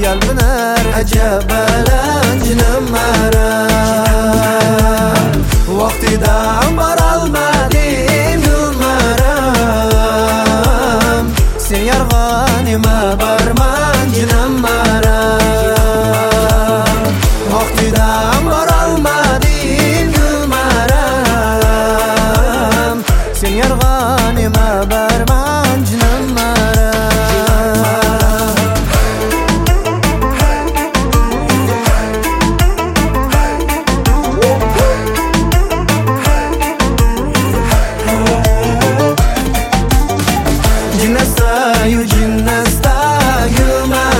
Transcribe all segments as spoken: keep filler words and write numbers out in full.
qalbinar ajab balanjnim maram vaqtidan borolmadim yo'lmaram sen yarg'onima barman jinim maram vaqtidan borolmadim yo'lmaram sen yarg'onima barman jinim Jinnasdayu jinnasdayu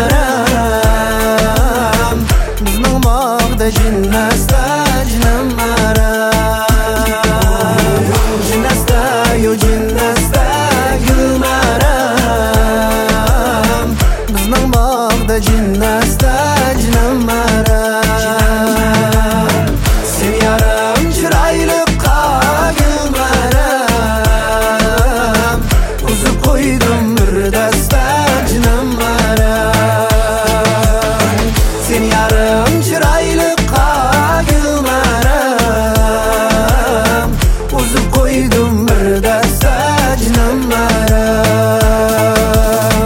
maram bizning bog'da jinnasda jinim maram Jinnasdayu jinnasdayu maram bizning bog'da jinnasda jinim maram sen yarim chiroyli qog'im maram uzib qo'ydim bir dasta jinim maram sen yarim chiroyli qog'im maram uzib qo'ydim bir dasta jinim maram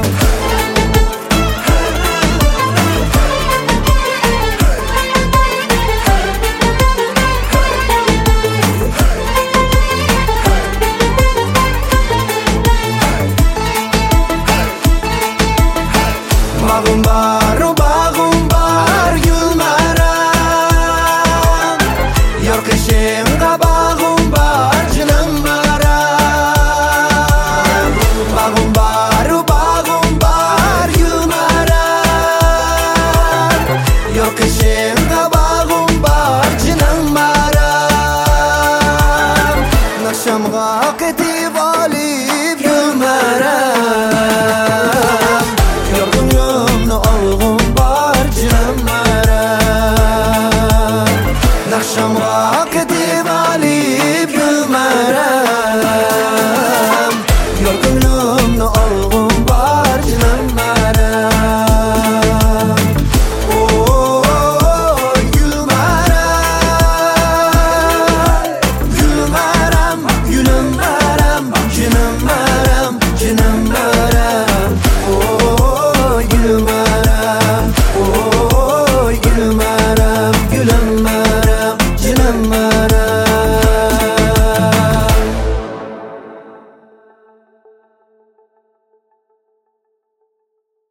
Mag'um baru